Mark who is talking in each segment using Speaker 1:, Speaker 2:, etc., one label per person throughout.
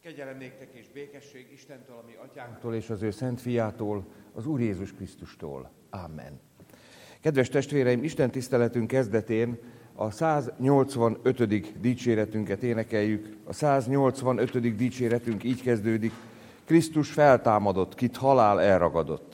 Speaker 1: Kegyelem néktek és békesség Istentől, a mi atyánktól és az ő szent fiától, az Úr Jézus Krisztustól. Amen. Kedves testvéreim, Isten tiszteletünk kezdetén a 185. dicséretünket énekeljük. A 185. dicséretünk így kezdődik: Krisztus feltámadott, kit halál elragadott.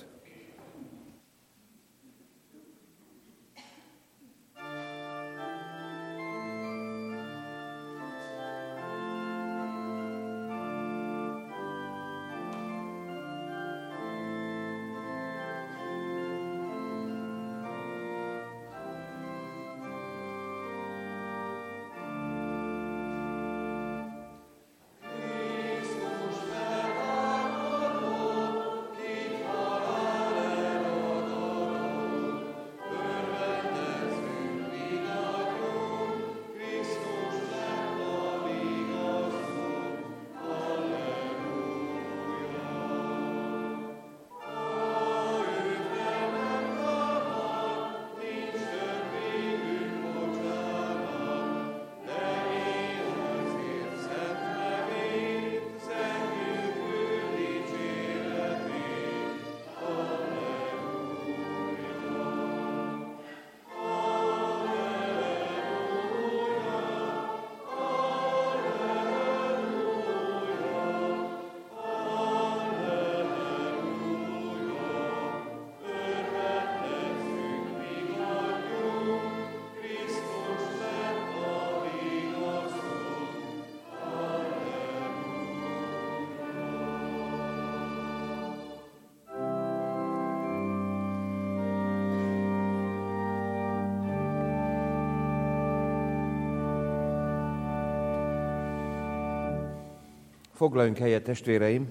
Speaker 1: Foglaljunk helyet, testvéreim,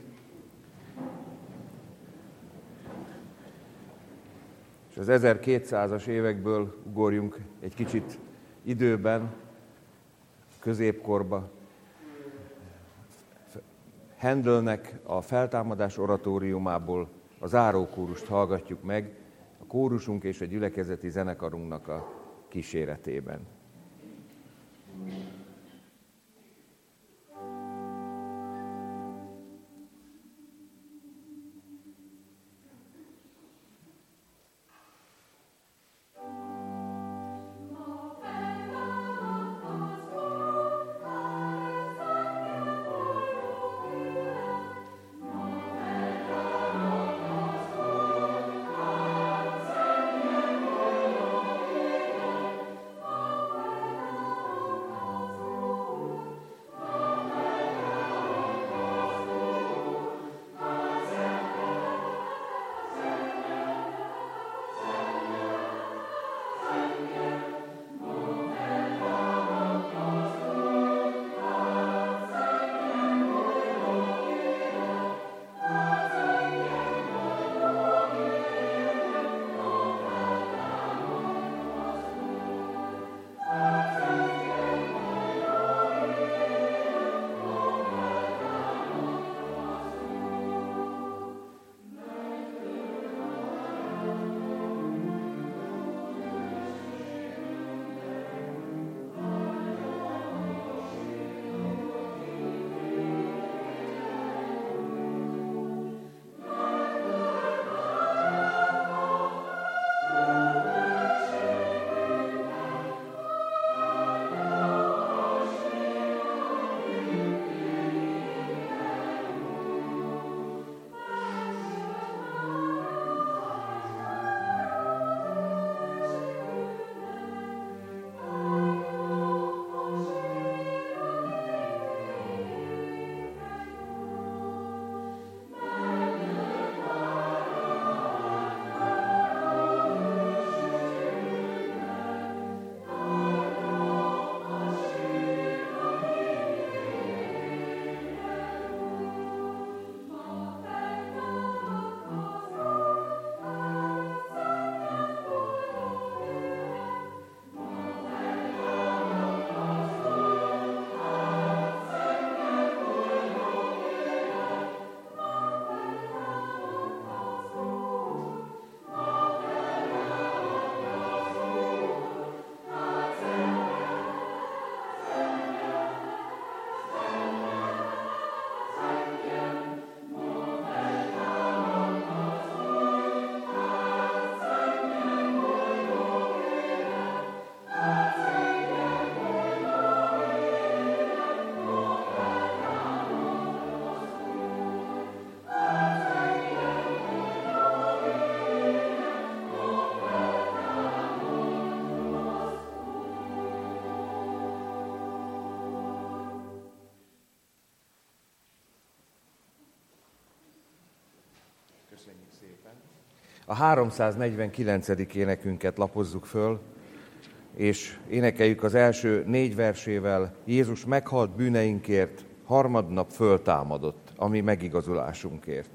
Speaker 1: és az 1200-as évekből ugorjunk egy kicsit időben, középkorba. Handelnek a feltámadás oratóriumából a zárókórust hallgatjuk meg, a kórusunk és a gyülekezeti zenekarunknak a kíséretében. A 349. énekünket lapozzuk föl, és énekeljük az első 4 versével: Jézus meghalt bűneinkért, harmadnap föltámadott, a mi megigazulásunkért.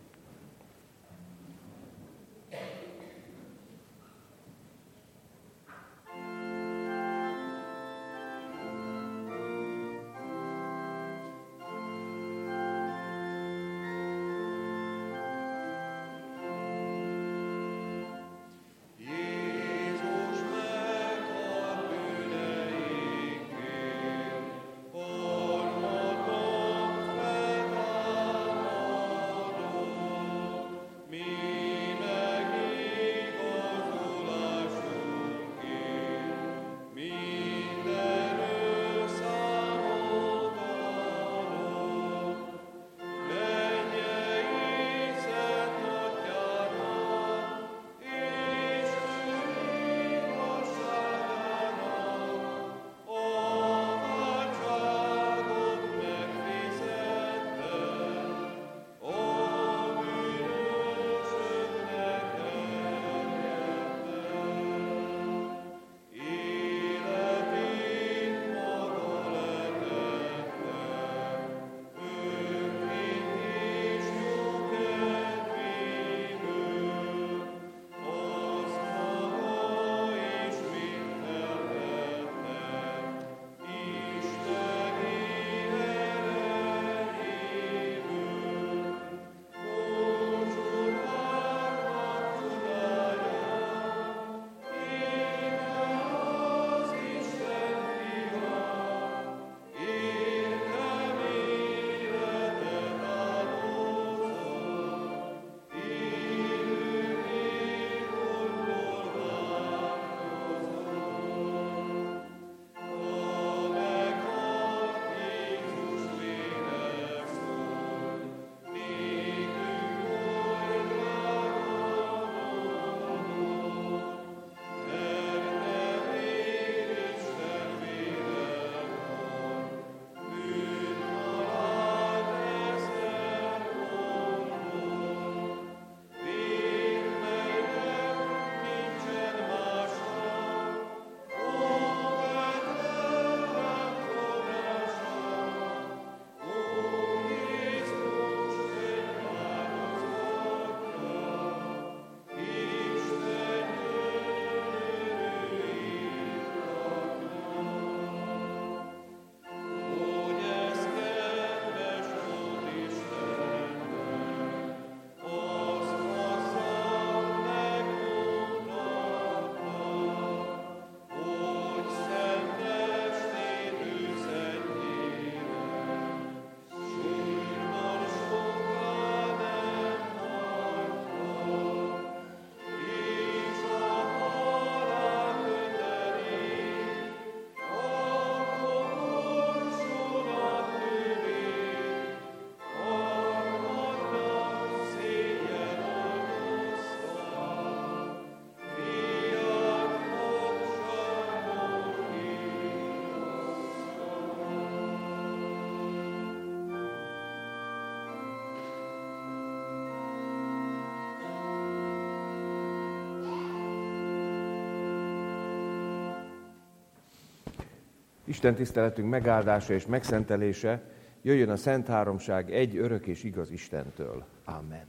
Speaker 1: Isten tiszteletünk megáldása és megszentelése jöjjön a Szent Háromság egy örök és igaz Istentől. Amen.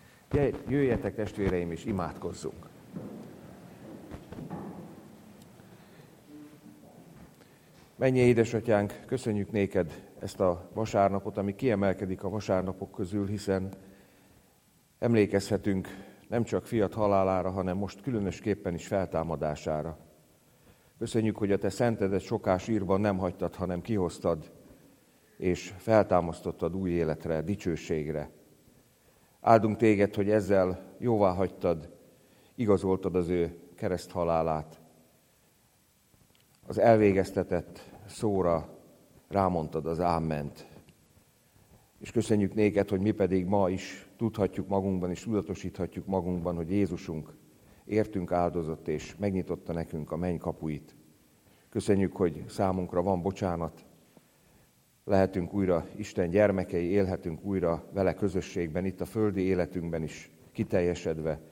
Speaker 1: Jöjjetek, testvéreim, és imádkozzunk. Mennyei édesatyánk, köszönjük néked ezt a vasárnapot, ami kiemelkedik a vasárnapok közül, hiszen emlékezhetünk nem csak fiat halálára, hanem most különösképpen is feltámadására. Köszönjük, hogy a te szentedet soká sírban nem hagytad, hanem kihoztad, és feltámasztottad új életre, dicsőségre. Áldunk téged, hogy ezzel jóvá hagytad, igazoltad az ő kereszthalálát. Az elvégeztetett szóra rámondtad az áment. És köszönjük néked, hogy mi pedig ma is tudhatjuk magunkban, és tudatosíthatjuk magunkban, hogy Jézusunk értünk áldozott, és megnyitotta nekünk a menny kapuit. Köszönjük, hogy számunkra van bocsánat, lehetünk újra Isten gyermekei, élhetünk újra vele közösségben, itt a földi életünkben is kiteljesedve,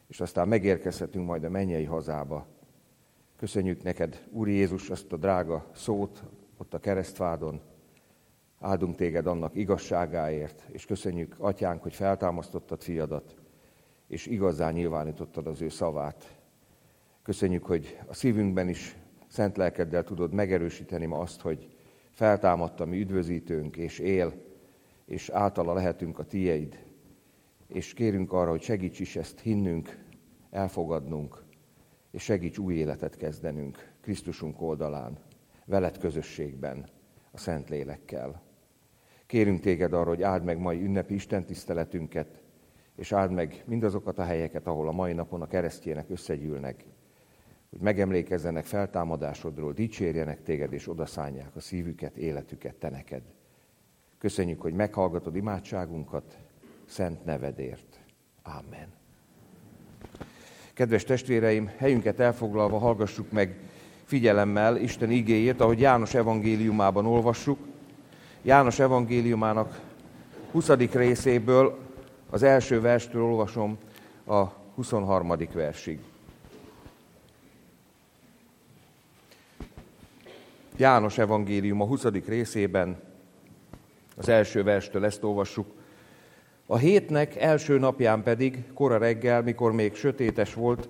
Speaker 1: és aztán megérkezhetünk majd a mennyei hazába. Köszönjük neked, Úr Jézus, azt a drága szót ott a keresztfádon. Áldunk téged annak igazságáért, és köszönjük, Atyánk, hogy feltámasztottad fiadat, és igazán nyilvánítottad az ő szavát. Köszönjük, hogy a szívünkben is szent lelkeddel tudod megerősíteni ma azt, hogy feltámadta mi üdvözítőnk, és él, és általa lehetünk a tieid. És kérünk arra, hogy segíts is ezt hinnünk, elfogadnunk, és segíts új életet kezdenünk Krisztusunk oldalán, veled közösségben, a Szentlélekkel. Kérünk téged arra, hogy áld meg mai ünnepi istentiszteletünket, és áld meg mindazokat a helyeket, ahol a mai napon a keresztjének összegyűlnek, hogy megemlékezzenek feltámadásodról, dicsérjenek téged, és odaszánják a szívüket, életüket te neked. Köszönjük, hogy meghallgatod imádságunkat szent nevedért. Ámen. Kedves testvéreim, helyünket elfoglalva hallgassuk meg figyelemmel Isten igéjét, ahogy János evangéliumában olvassuk. János evangéliumának 20. részéből, az első verstől olvasom a 23. versig. János evangélium a 20. részében, az első verstől ezt olvassuk. A hétnek első napján pedig, kora reggel, mikor még sötétes volt,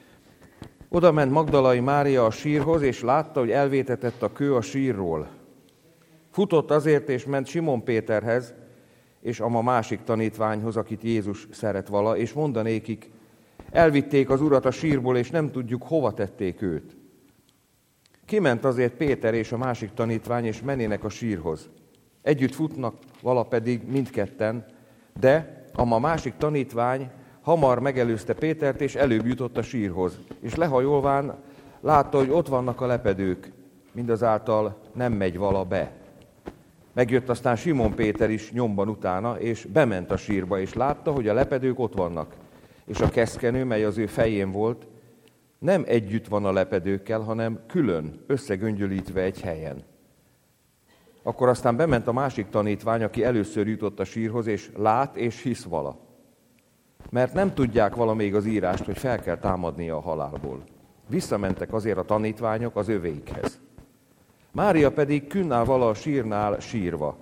Speaker 1: oda ment Magdalai Mária a sírhoz, és látta, hogy elvétetett a kő a sírról. Futott azért, és ment Simon Péterhez, és a másik tanítványhoz, akit Jézus szeret vala, és mondanékik, elvitték az urat a sírból, és nem tudjuk, hova tették őt. Kiment azért Péter és a másik tanítvány, és mennének a sírhoz. Együtt futnak vala pedig mindketten, de a másik tanítvány hamar megelőzte Pétert, és előbb jutott a sírhoz. És lehajolván látta, hogy ott vannak a lepedők, mindazáltal nem megy vala be. Megjött aztán Simon Péter is nyomban utána, és bement a sírba, és látta, hogy a lepedők ott vannak. És a keszkenő, mely az ő fején volt, nem együtt van a lepedőkkel, hanem külön, összegöngyölítve egy helyen. Akkor aztán bement a másik tanítvány, aki először jutott a sírhoz, és lát és hisz vala. Mert nem tudják vala még az írást, hogy fel kell támadnia a halálból. Visszamentek azért a tanítványok az övéikhez. Mária pedig künn áll vala a sírnál sírva.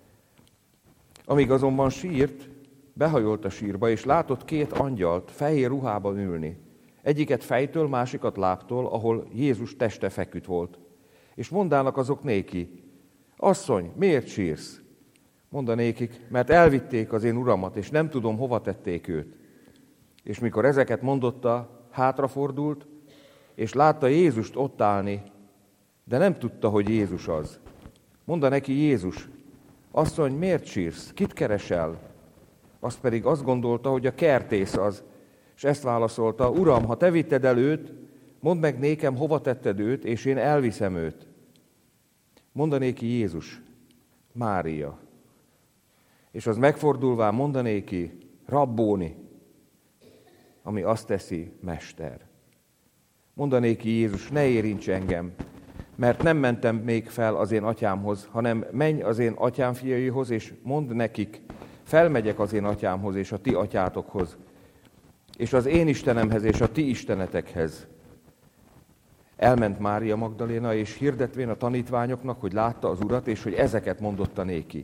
Speaker 1: Amíg azonban sírt, behajolt a sírba, és látott két angyalt fehér ruhában ülni. Egyiket fejtől, másikat lábtól, ahol Jézus teste feküdt volt. És mondának azok néki, asszony, miért sírsz? Mondanékik, mert elvitték az én uramat, és nem tudom, hova tették őt. És mikor ezeket mondotta, hátrafordult, és látta Jézust ott állni, de nem tudta, hogy Jézus az. Mondta neki Jézus, asszony, miért sírsz? Kit keresel? Azt pedig azt gondolta, hogy a kertész az, és ezt válaszolta, Uram, ha te vitted el őt, mondd meg nékem, hova tetted őt, és én elviszem őt. Mondanéki Jézus, Mária. És az megfordulván mondanéki, Rabbóni, ami azt teszi, Mester. Mondanéki Jézus, ne érints engem, mert nem mentem még fel az én atyámhoz, hanem menj az én atyám fiaihoz, és mondd nekik, felmegyek az én atyámhoz és a ti atyátokhoz, és az én Istenemhez és a ti istenetekhez. Elment Mária Magdaléna, és hirdetvén a tanítványoknak, hogy látta az Urat, és hogy ezeket mondotta néki.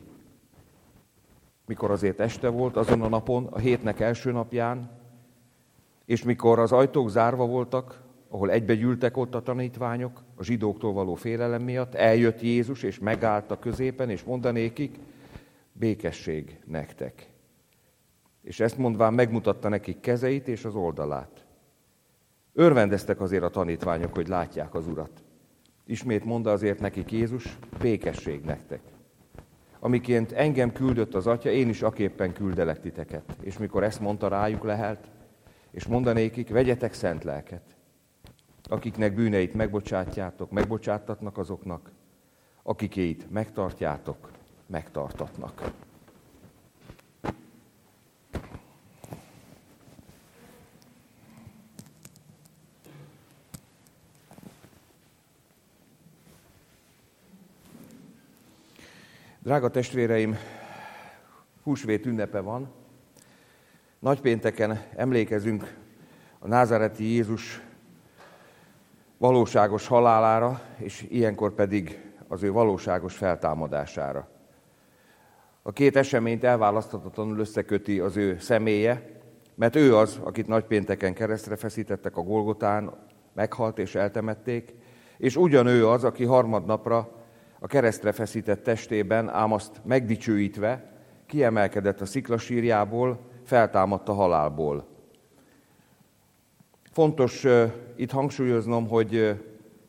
Speaker 1: Mikor azért este volt, azon a napon, a hétnek első napján, és mikor az ajtók zárva voltak, ahol egybegyűltek ott a tanítványok, a zsidóktól való félelem miatt, eljött Jézus, és megállt a középen, és mondanékik, békesség nektek. És ezt mondván megmutatta nekik kezeit és az oldalát. Örvendeztek azért a tanítványok, hogy látják az Urat. Ismét mondta azért nekik Jézus, békesség nektek. Amiként engem küldött az Atya, én is aképpen küldelek titeket. És mikor ezt mondta, rájuk lehelt, és mondanékik, vegyetek szent lelket. Akiknek bűneit megbocsátjátok, megbocsáttatnak azoknak, akikéit megtartjátok, megtartatnak. Drága testvéreim, húsvét ünnepe van. Nagypénteken emlékezünk a názáreti Jézus valóságos halálára, és ilyenkor pedig az ő valóságos feltámadására. A két eseményt elválaszthatatlanul összeköti az ő személye, mert ő az, akit nagypénteken keresztre feszítettek a Golgotán, meghalt és eltemették, és ugyanő az, aki harmadnapra a keresztre feszített testében, ám azt megdicsőítve, kiemelkedett a sziklasírjából, feltámadt a halálból. Fontos itt hangsúlyoznom, hogy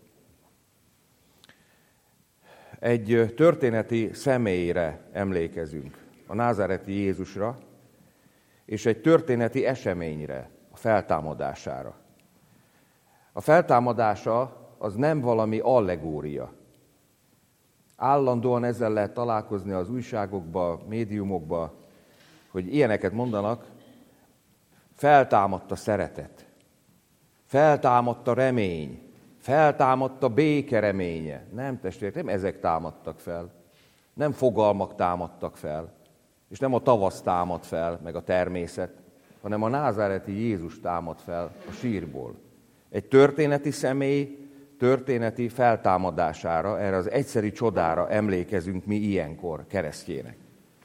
Speaker 1: egy történeti személyre emlékezünk, a názáreti Jézusra, és egy történeti eseményre, a feltámadására. A feltámadása az nem valami allegória. Állandóan ezzel lehet találkozni az újságokba, médiumokba, hogy ilyeneket mondanak, feltámadt a szeretet, feltámadt a remény, feltámadt a béke reménye. Nem, testvérek, nem ezek támadtak fel, nem fogalmak támadtak fel, és nem a tavasz támad fel, meg a természet, hanem a názáreti Jézus támad fel a sírból. Egy történeti személy történeti feltámadására, erre az egyszeri csodára emlékezünk mi ilyenkor keresztjének.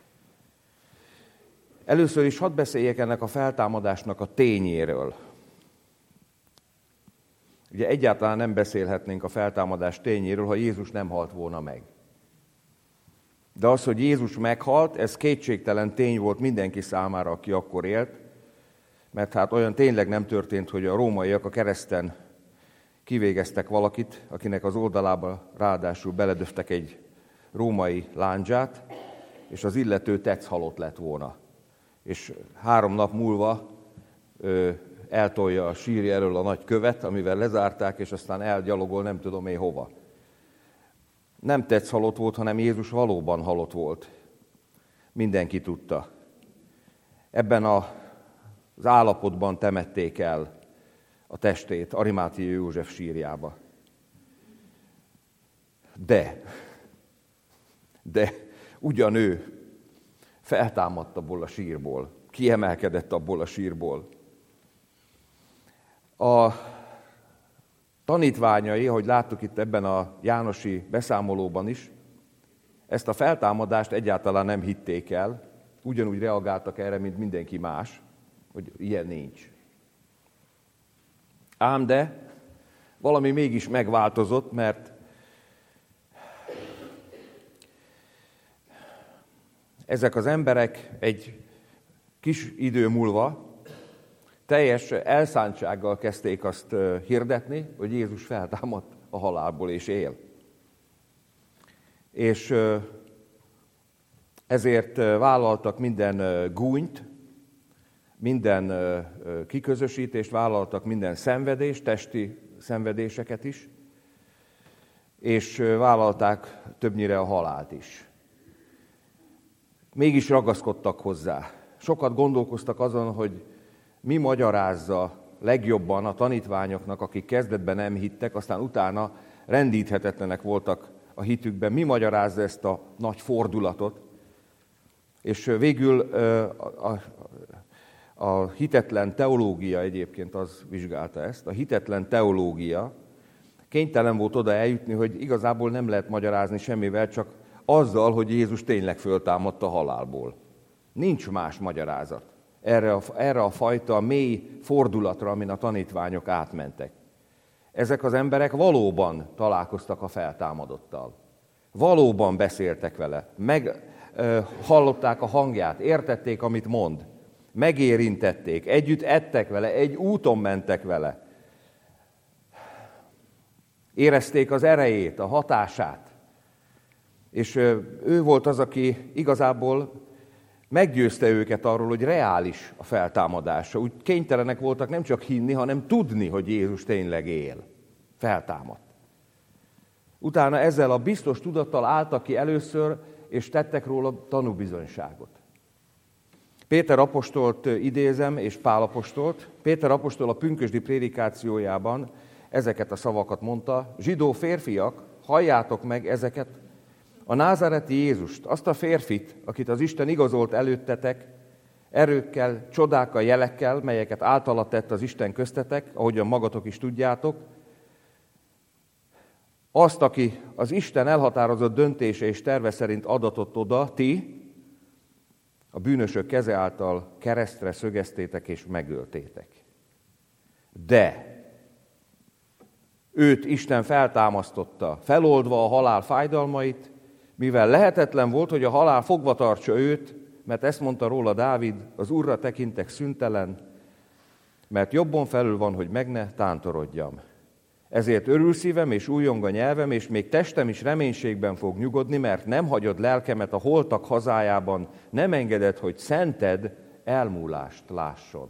Speaker 1: Először is hadd beszéljek ennek a feltámadásnak a tényéről. Ugye egyáltalán nem beszélhetnénk a feltámadás tényéről, ha Jézus nem halt volna meg. De az, hogy Jézus meghalt, ez kétségtelen tény volt mindenki számára, aki akkor élt, mert hát olyan tényleg nem történt, hogy a rómaiak a kereszten kivégeztek valakit, akinek az oldalába ráadásul beledöftek egy római lándzsát, és az illető tetszhalott lett volna. És 3 nap múlva eltolja a sírja elől a nagy követ, amivel lezárták, és aztán elgyalogol nem tudom én hova. Nem tetszhalott volt, hanem Jézus valóban halott volt. Mindenki tudta. Ebben az állapotban temették el a testét Arimáthei József sírjába. De ugyanő feltámadt abból a sírból, kiemelkedett abból a sírból. A tanítványai, ahogy láttuk itt ebben a jánosi beszámolóban is, ezt a feltámadást egyáltalán nem hitték el, ugyanúgy reagáltak erre, mint mindenki más, hogy ilyen nincs. Ám de valami mégis megváltozott, mert ezek az emberek egy kis idő múlva teljes elszántsággal kezdték azt hirdetni, hogy Jézus feltámadt a halálból és él. És ezért vállaltak minden gúnyt, minden kiközösítést, vállaltak minden szenvedést, testi szenvedéseket is, és vállalták többnyire a halált is. Mégis ragaszkodtak hozzá. Sokat gondolkoztak azon, hogy mi magyarázza legjobban a tanítványoknak, akik kezdetben nem hittek, aztán utána rendíthetetlenek voltak a hitükben, mi magyarázza ezt a nagy fordulatot. És végül a hitetlen teológia egyébként az vizsgálta ezt. A hitetlen teológia kénytelen volt oda eljutni, hogy igazából nem lehet magyarázni semmivel, csak azzal, hogy Jézus tényleg föltámadt a halálból. Nincs más magyarázat erre a fajta mély fordulatra, amin a tanítványok átmentek. Ezek az emberek valóban találkoztak a feltámadottal. Valóban beszéltek vele, hallották a hangját, értették, amit mond, megérintették, együtt ettek vele, egy úton mentek vele. Érezték az erejét, a hatását. És ő volt az, aki igazából meggyőzte őket arról, hogy reális a feltámadása. Úgy kénytelenek voltak nem csak hinni, hanem tudni, hogy Jézus tényleg él. Feltámadt. Utána ezzel a biztos tudattal álltak ki először, és tettek róla tanúbizonyságot. Péter apostolt idézem, és Pál apostolt. Péter apostol a pünkösdi prédikációjában ezeket a szavakat mondta: zsidó férfiak, halljátok meg ezeket, a názáreti Jézust, azt a férfit, akit az Isten igazolt előttetek, erőkkel, csodákkal, jelekkel, melyeket általa tett az Isten köztetek, ahogyan magatok is tudjátok. Azt, aki az Isten elhatározott döntése és terve szerint adatott oda, ti a bűnösök keze által keresztre szögeztétek és megöltétek. De őt Isten feltámasztotta, feloldva a halál fájdalmait, mivel lehetetlen volt, hogy a halál fogva tartsa őt, mert ezt mondta róla Dávid, az Úrra tekintek szüntelen, mert jobbon felül van, hogy meg ne tántorodjam. Ezért örül szívem és újjong a nyelvem, és még testem is reménységben fog nyugodni, mert nem hagyod lelkemet a holtak hazájában, nem engeded, hogy szented elmúlást lásson.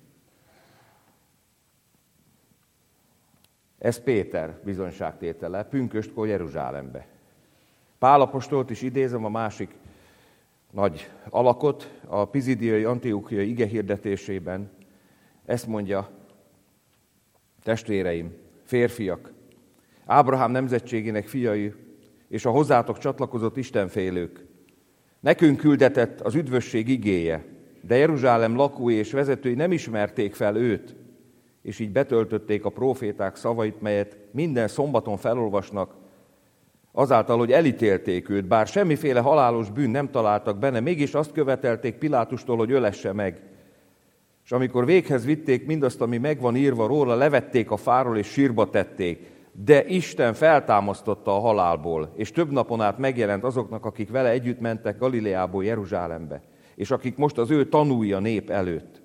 Speaker 1: Ez Péter bizonyságtétele, pünköstkor Jeruzsálembe. Pál apostolt is idézem, a másik nagy alakot, a pizidiai, antiochiai ige hirdetésében. Ezt mondja: testvéreim, férfiak, Ábrahám nemzetségének fiai, és a hozzátok csatlakozott istenfélők, nekünk küldetett az üdvösség igéje, de Jeruzsálem lakói és vezetői nem ismerték fel őt, és így betöltötték a próféták szavait, melyet minden szombaton felolvasnak, azáltal, hogy elítélték őt, bár semmiféle halálos bűn nem találtak benne, mégis azt követelték Pilátustól, hogy ölesse meg. És amikor véghez vitték mindazt, ami meg van írva róla, levették a fáról és sírba tették. De Isten feltámasztotta a halálból, és több napon át megjelent azoknak, akik vele együtt mentek Galileából Jeruzsálembe, és akik most az ő tanúi a nép előtt.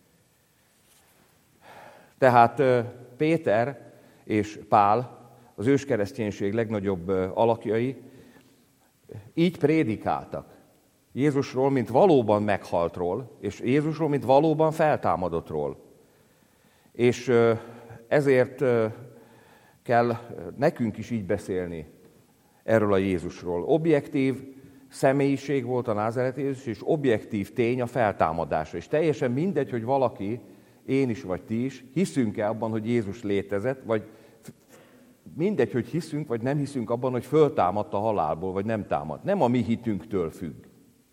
Speaker 1: Tehát Péter és Pál, az őskereszténység legnagyobb alakjai, így prédikáltak Jézusról, mint valóban meghaltról, és Jézusról, mint valóban feltámadottról. És ezért kell nekünk is így beszélni erről a Jézusról. Objektív személyiség volt a názáreti Jézus, és objektív tény a feltámadása. És teljesen mindegy, hogy valaki, én is vagy ti is, hiszünk-e abban, hogy Jézus létezett, vagy mindegy, hogy hiszünk, vagy nem hiszünk abban, hogy föltámadt a halálból, vagy nem támadt. Nem a mi hitünktől függ.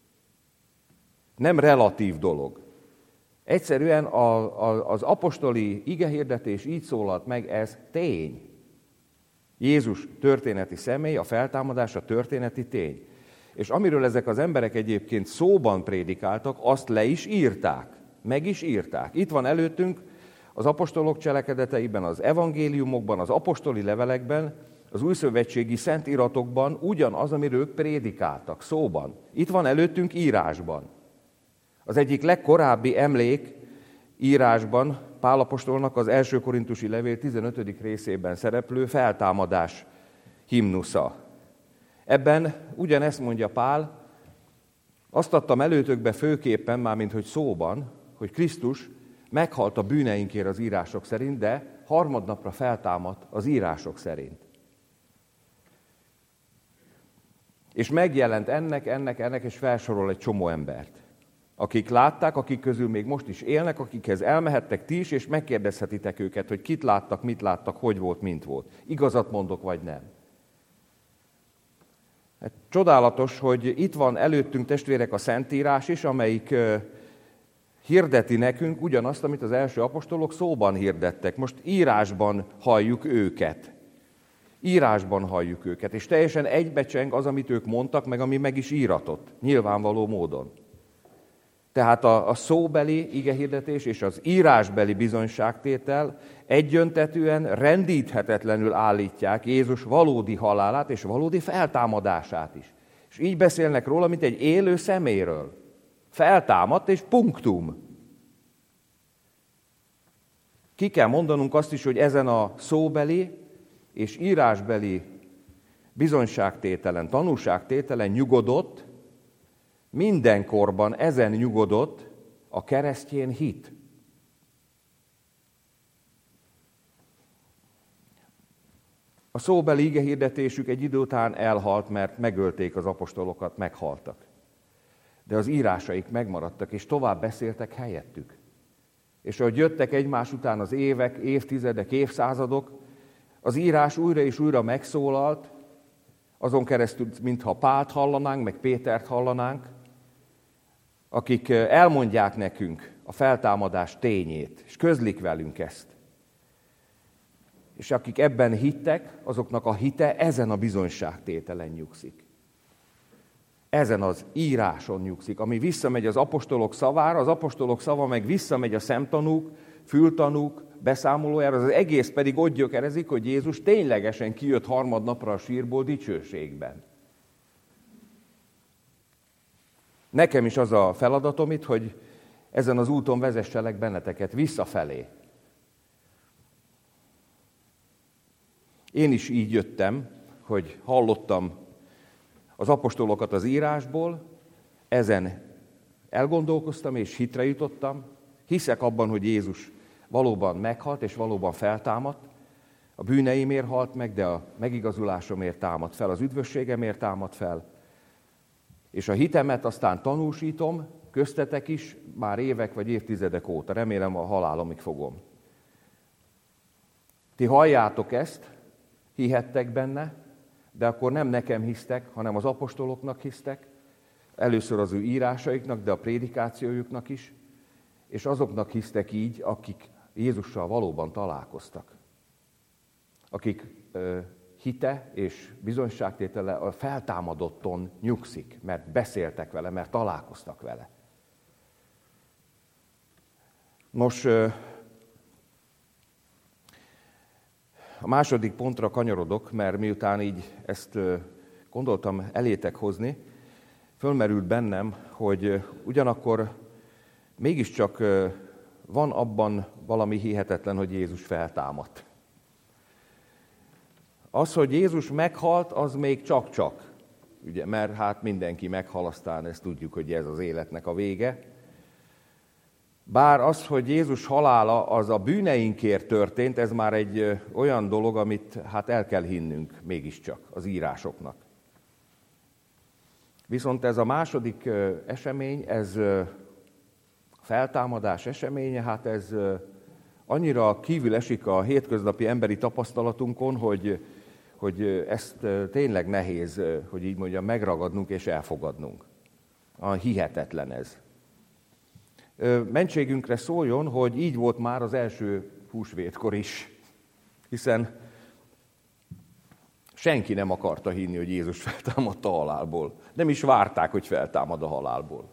Speaker 1: Nem relatív dolog. Egyszerűen az apostoli igehirdetés így szólalt meg, ez tény. Jézus történeti személy, a feltámadása történeti tény. És amiről ezek az emberek egyébként szóban prédikáltak, azt le is írták, meg is írták. Itt van előttünk az apostolok cselekedeteiben, az evangéliumokban, az apostoli levelekben, az újszövetségi szentíratokban ugyanaz, amiről ők prédikáltak, szóban. Itt van előttünk írásban. Az egyik legkorábbi emlék írásban Pál apostolnak az 1. Korintusi levél 15. részében szereplő feltámadás himnusza. Ebben ugyanezt mondja Pál: azt adtam előtökbe főképpen, mármint hogy szóban, hogy Krisztus meghalt a bűneinkért az írások szerint, de harmadnapra feltámadt az írások szerint. És megjelent ennek, és felsorol egy csomó embert, akik látták, akik közül még most is élnek, akikhez elmehettek ti is, és megkérdezhetitek őket, hogy kit láttak, mit láttak, hogy volt, mint volt. Igazat mondok, vagy nem. Hát csodálatos, hogy itt van előttünk, testvérek, a Szentírás is, amelyik hirdeti nekünk ugyanazt, amit az első apostolok szóban hirdettek. Most írásban halljuk őket. Írásban halljuk őket, és teljesen egybecseng az, amit ők mondtak, meg ami meg is íratott, nyilvánvaló módon. Tehát a szóbeli igehirdetés és az írásbeli bizonyságtétel egyöntetűen, rendíthetetlenül állítják Jézus valódi halálát és valódi feltámadását is. És így beszélnek róla, mint egy élő személyről. Feltámadt és punktum. Ki kell mondanunk azt is, hogy ezen a szóbeli és írásbeli bizonyságtételen, tanúságtételen nyugodott, mindenkorban ezen nyugodott a keresztjén hit. A szóbeli igehirdetésük egy idő után elhalt, mert megölték az apostolokat, meghaltak. De az írásaik megmaradtak, és tovább beszéltek helyettük. És ahogy jöttek egymás után az évek, évtizedek, évszázadok, az írás újra és újra megszólalt, azon keresztül, mintha Pált hallanánk, meg Pétert hallanánk, akik elmondják nekünk a feltámadás tényét, és közlik velünk ezt. És akik ebben hittek, azoknak a hite ezen a bizonyságtételen nyugszik. Ezen az íráson nyugszik, ami visszamegy az apostolok szavára, az apostolok szava meg visszamegy a szemtanúk, fültanúk beszámolójára, az egész pedig ott gyökerezik, hogy Jézus ténylegesen kijött harmadnapra a sírból dicsőségben. Nekem is az a feladatom itt, hogy ezen az úton vezesselek benneteket visszafelé. Én is így jöttem, hogy hallottam az apostolokat az írásból, ezen elgondolkoztam és hitre jutottam. Hiszek abban, hogy Jézus valóban meghalt és valóban feltámadt. A bűneimért halt meg, de a megigazulásomért támad fel, az üdvösségemért támad fel. És a hitemet aztán tanúsítom, köztetek is, már évek vagy évtizedek óta. Remélem a halálomig fogom. Ti halljátok ezt, hihettek benne, de akkor nem nekem hisztek, hanem az apostoloknak hisztek, először az ő írásaiknak, de a prédikációjuknak is, és azoknak hisztek így, akik Jézussal valóban találkoztak. Akik hite és bizonyságtétele a feltámadotton nyugszik, mert beszéltek vele, mert találkoztak vele. Nos, a második pontra kanyarodok, mert miután így ezt gondoltam elétek hozni, fölmerült bennem, hogy ugyanakkor mégiscsak van abban valami hihetetlen, hogy Jézus feltámadt. Az, hogy Jézus meghalt, az még csak-csak, ugye, mert hát mindenki meghal, aztán ezt tudjuk, hogy ez az életnek a vége. Bár az, hogy Jézus halála az a bűneinkért történt, ez már egy olyan dolog, amit hát el kell hinnünk mégiscsak az írásoknak. Viszont ez a második esemény, ez a feltámadás eseménye, hát ez annyira kívül esik a hétköznapi emberi tapasztalatunkon, hogy ezt tényleg nehéz, hogy így mondjam, megragadnunk és elfogadnunk. Hihetetlen ez. Mentségünkre szóljon, hogy így volt már az első húsvétkor is, hiszen senki nem akarta hinni, hogy Jézus feltámadt a halálból. Nem is várták, hogy feltámad a halálból.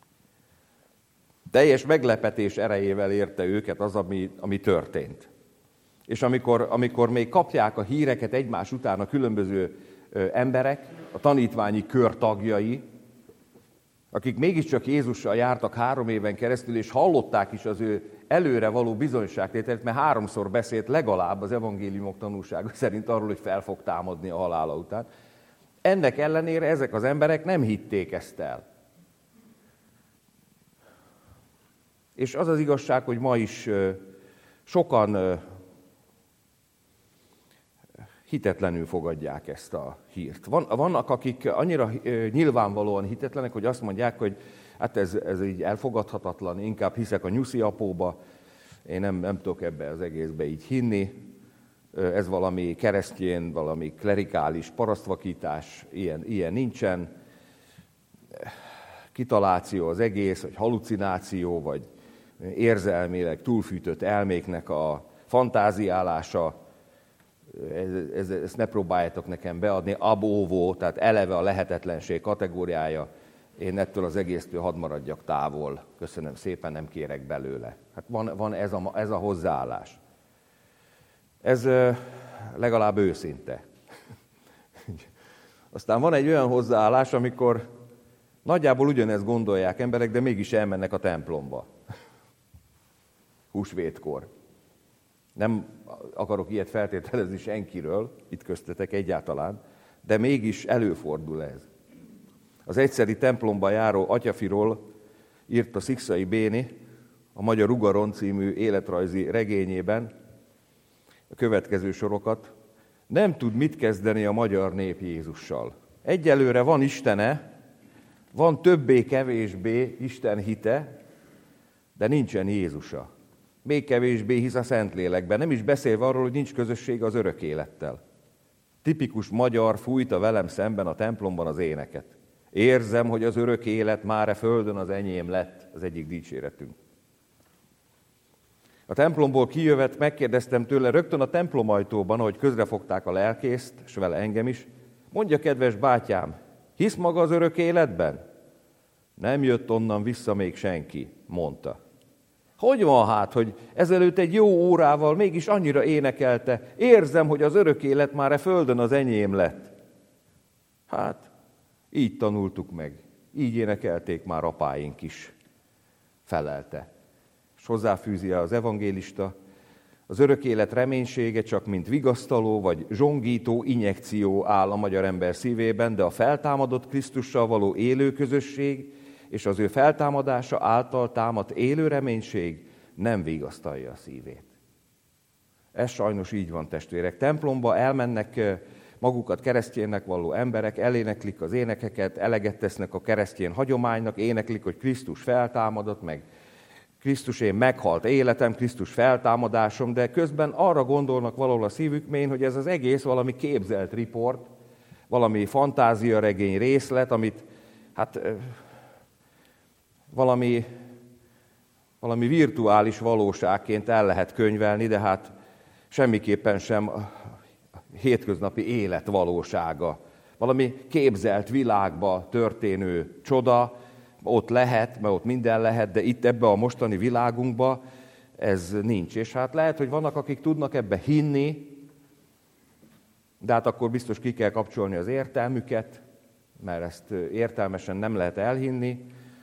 Speaker 1: Teljes meglepetés erejével érte őket az, ami történt. És amikor még kapják a híreket egymás után a különböző emberek, a tanítványi kör tagjai, akik mégiscsak Jézussal jártak 3 éven keresztül, és hallották is az ő előre való bizonyságtételt, mert 3-szor beszélt legalább az evangéliumok tanúsága szerint arról, hogy fel fog támadni a halála után. Ennek ellenére ezek az emberek nem hitték ezt el. És az az igazság, hogy ma is sokan hitetlenül fogadják ezt a hírt. Vannak, akik annyira nyilvánvalóan hitetlenek, hogy azt mondják, hogy hát ez így elfogadhatatlan, inkább hiszek a nyuszi apóba, én nem tudok ebbe az egészbe így hinni, ez valami keresztjén, valami klerikális parasztvakítás, ilyen nincsen, kitaláció az egész, vagy halucináció, vagy érzelmileg túlfűtött elméknek a fantáziálása, ezt ne próbáljátok nekem beadni, ab ovo, tehát eleve a lehetetlenség kategóriája, én ettől az egésztől hadd maradjak távol, köszönöm szépen, nem kérek belőle. Hát van ez a hozzáállás. Ez legalább őszinte. Aztán van egy olyan hozzáállás, amikor nagyjából ugyanezt gondolják emberek, de mégis elmennek a templomba. Húsvétkor. Nem akarok ilyet feltételezni senkiről, itt köztetek egyáltalán, de mégis előfordul ez. Az egyszeri templomba járó atyafiról írt a Szikszai Béni a Magyar Ugaron című életrajzi regényében a következő sorokat. Nem tud mit kezdeni a magyar nép Jézussal. Egyelőre van Istene, van többé-kevésbé Isten hite, de nincsen Jézusa. Még kevésbé hisz a Szentlélekben, nem is beszélve arról, hogy nincs közössége az örök élettel. Tipikus magyar fújta velem szemben a templomban az éneket. Érzem, hogy az örök élet már földön az enyém lett, az egyik dicséretünk. A templomból kijövet, megkérdeztem tőle rögtön a templomajtóban, ahogy közrefogták a lelkészt, s vele engem is. Mondja, kedves bátyám, hisz maga az örök életben? Nem jött onnan vissza még senki, mondta. Hogy van hát, hogy ezelőtt egy jó órával mégis annyira énekelte, érzem, hogy az örök élet már földön az enyém lett. Hát, így tanultuk meg, így énekelték már apáink is, felelte. És hozzáfűzi az evangélista, az örök élet reménysége csak mint vigasztaló vagy zsongító injekció áll a magyar ember szívében, de a feltámadott Krisztussal való élő közösség és az ő feltámadása által támadt élő reménység nem vigasztalja a szívét. Ez sajnos így van, testvérek. Templomba elmennek magukat keresztjénnek valló emberek, eléneklik az énekeket, eleget tesznek a keresztény hagyománynak, éneklik, hogy Krisztus feltámadott, meg Krisztusé meghalt életem, Krisztus feltámadásom, de közben arra gondolnak valahol a szívük mélyén, hogy ez az egész valami képzelt riport, valami fantáziaregény részlet, amit valami virtuális valóságként el lehet könyvelni, de hát semmiképpen sem a hétköznapi élet valósága. Valami képzelt világba történő csoda, ott lehet, mert ott minden lehet, de itt ebbe a mostani világunkba ez nincs. És hát lehet, hogy vannak, akik tudnak ebbe hinni, de hát akkor biztos ki kell kapcsolni az értelmüket, mert ezt értelmesen nem lehet elhinni,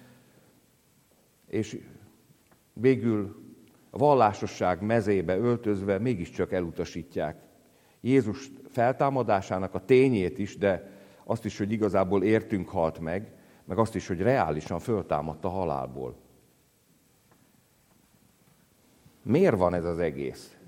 Speaker 1: és végül a vallásosság mezébe öltözve mégiscsak elutasítják Jézus feltámadásának a tényét is, de azt is, hogy igazából értünk halt meg azt is, hogy reálisan föltámadt a halálból. Miért van ez az egész?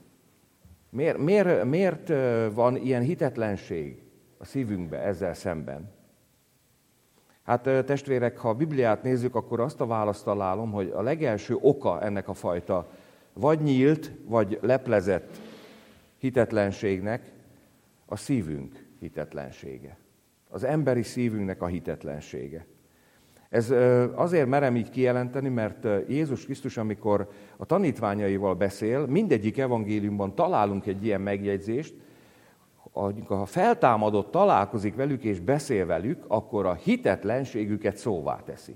Speaker 1: Miért van ilyen hitetlenség a szívünkbe ezzel szemben? Hát testvérek, ha a Bibliát nézzük, akkor azt a választ találom, hogy a legelső oka ennek a fajta vagy nyílt, vagy leplezett hitetlenségnek a szívünk hitetlensége. Az emberi szívünknek a hitetlensége. Ez azért merem így kijelenteni, mert Jézus Krisztus, amikor a tanítványaival beszél, mindegyik evangéliumban találunk egy ilyen megjegyzést, amikor a feltámadott találkozik velük és beszél velük, akkor a hitetlenségüket szóvá teszi.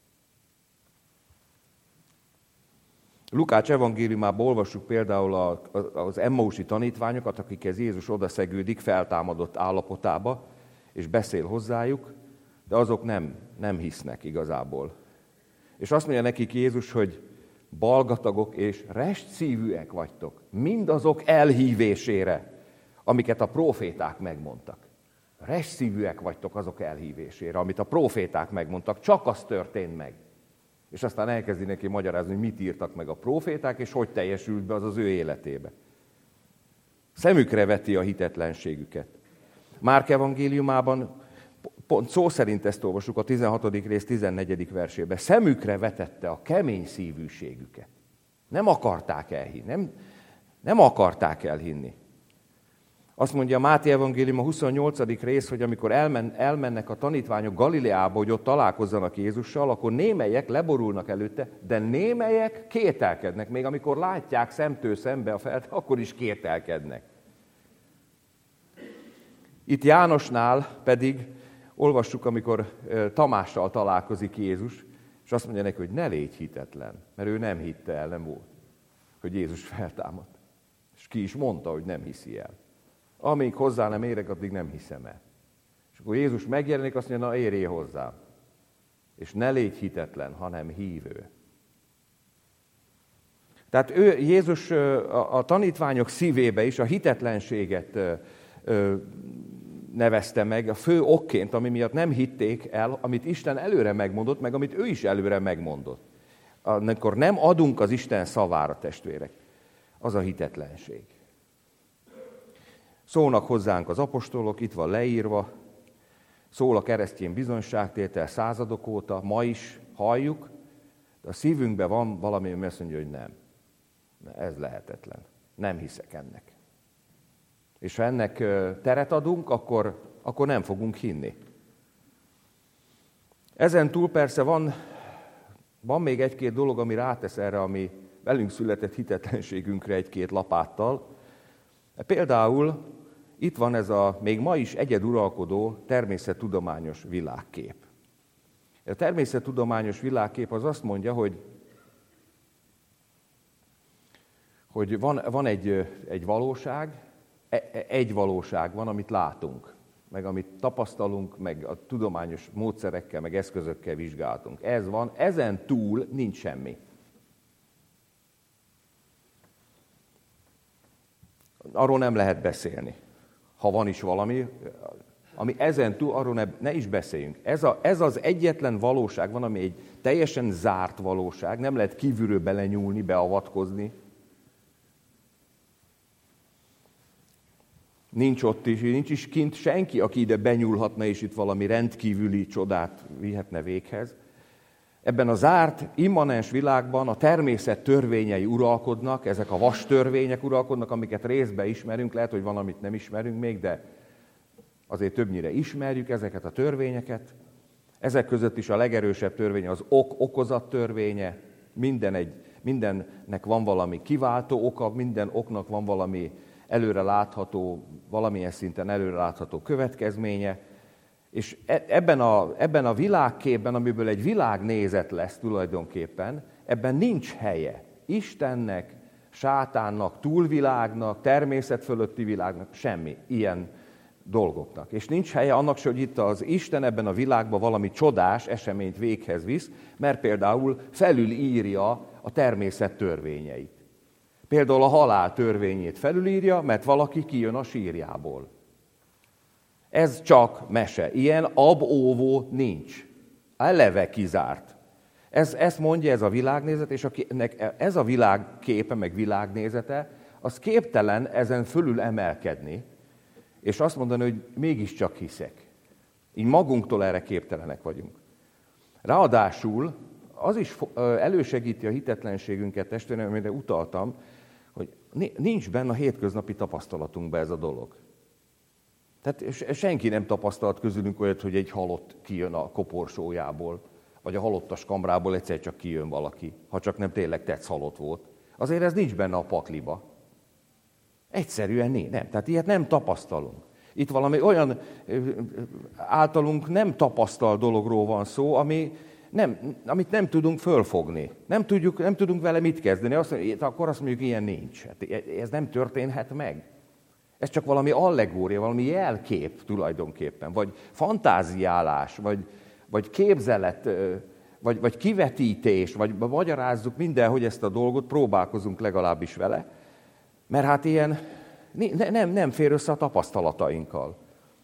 Speaker 1: Lukács evangéliumában olvassuk például az emmausi tanítványokat, akikhez Jézus odaszegődik feltámadott állapotába, és beszél hozzájuk, de azok nem hisznek igazából. És azt mondja nekik Jézus, hogy balgatagok és restszívűek vagytok, mindazok elhívésére, amiket a próféták megmondtak. Restszívűek vagytok azok elhívésére, amit a próféták megmondtak, csak az történt meg. És aztán elkezdi neki magyarázni, hogy mit írtak meg a próféták, és hogy teljesült be az az ő életébe. Szemükre veti a hitetlenségüket. Márk evangéliumában pont szó szerint ezt olvassuk a 16. rész 14. versében. Szemükre vetette a kemény szívűségüket. Nem akarták elhinni. Nem akarták elhinni. Azt mondja a Máté evangélium a 28. rész, hogy amikor elmennek a tanítványok Galileába, hogy ott találkozzanak Jézussal, akkor némelyek leborulnak előtte, de némelyek kételkednek. Még amikor látják szemtől szembe a felt, akkor is kételkednek. Itt Jánosnál pedig olvassuk, amikor Tamással találkozik Jézus, és azt mondja neki, hogy ne légy hitetlen, mert ő nem hitte el, nem volt, hogy Jézus feltámadt. És ki is mondta, hogy nem hiszi el. Amíg hozzá nem érek, addig nem hiszem el. És akkor Jézus megjelenik, azt mondja, na érjél hozzám. És ne légy hitetlen, hanem hívő. Tehát Jézus a tanítványok szívébe is a hitetlenséget nevezte meg a fő okként, ami miatt nem hitték el, amit Isten előre megmondott, meg amit ő is előre megmondott. Amikor nem adunk az Isten szavára, testvérek, az a hitetlenség. Szólnak hozzánk az apostolok, itt van leírva, szól a keresztény bizonyságtétel századok óta, ma is halljuk, de a szívünkben van valami, ami azt mondja, hogy nem. Ez lehetetlen. Nem hiszek ennek. És ha ennek teret adunk, akkor nem fogunk hinni. Ezen túl persze van még egy-két dolog, ami rátesz erre, ami velünk született hitetlenségünkre egy-két lapáttal. Például itt van ez a még ma is egyeduralkodó természettudományos világkép. A természettudományos világkép az azt mondja, hogy van egy valóság, egy valóság van, amit látunk, meg amit tapasztalunk, meg a tudományos módszerekkel, meg eszközökkel vizsgáltunk. Ez van, ezen túl nincs semmi. Arról nem lehet beszélni. Ha van is valami, ami ezen túl, arról ne is beszéljünk. Ez az egyetlen valóság van, ami egy teljesen zárt valóság, nem lehet kívülről belenyúlni, beavatkozni. Nincs is kint senki, aki ide benyúlhatna, és itt valami rendkívüli csodát vihetne véghez. Ebben a zárt, immanens világban a természet törvényei uralkodnak, ezek a vas törvények uralkodnak, amiket részben ismerünk, lehet, hogy van, amit nem ismerünk még, de azért többnyire ismerjük ezeket a törvényeket. Ezek között is a legerősebb törvény az ok-okozat törvénye. Mindennek van valami kiváltó oka, minden oknak van valami előre látható, valamilyen szinten előre látható következménye. És ebben a világképben, amiből egy világnézet lesz tulajdonképpen, ebben nincs helye Istennek, sátánnak, túlvilágnak, természet fölötti világnak, semmi ilyen dolgoknak. És nincs helye annak se, hogy itt az Isten ebben a világban valami csodás eseményt véghez visz, mert például felülírja a természet törvényeit. Például a halál törvényét felülírja, mert valaki kijön a sírjából. Ez csak mese. Ilyen ab-óvó nincs. Eleve kizárt. Ezt mondja ez a világnézet, és akinek ez a világképe, meg világnézete, az képtelen ezen fölül emelkedni, és azt mondani, hogy mégiscsak hiszek. Így magunktól erre képtelenek vagyunk. Ráadásul az is elősegíti a hitetlenségünket, testvérem, amire utaltam, hogy nincs benne a hétköznapi tapasztalatunkban ez a dolog. Tehát senki nem tapasztalt közülünk olyat, hogy egy halott kijön a koporsójából, vagy a halottas kamrából egyszer csak kijön valaki, ha csak nem tényleg tetsz halott volt. Azért ez nincs benne a pakliba. Egyszerűen nem. Tehát ilyet nem tapasztalunk. Itt valami olyan általunk nem tapasztal dologról van szó, amit nem tudunk fölfogni. Nem tudunk vele mit kezdeni. Akkor azt mondjuk, ilyen nincs. Ez nem történhet meg. Ez csak valami allegória, valami jelkép tulajdonképpen, vagy fantáziálás, vagy képzelet, vagy kivetítés, vagy magyarázzuk mindenhogy ezt a dolgot, próbálkozunk legalábbis vele, mert hát ilyen nem fér össze a tapasztalatainkkal.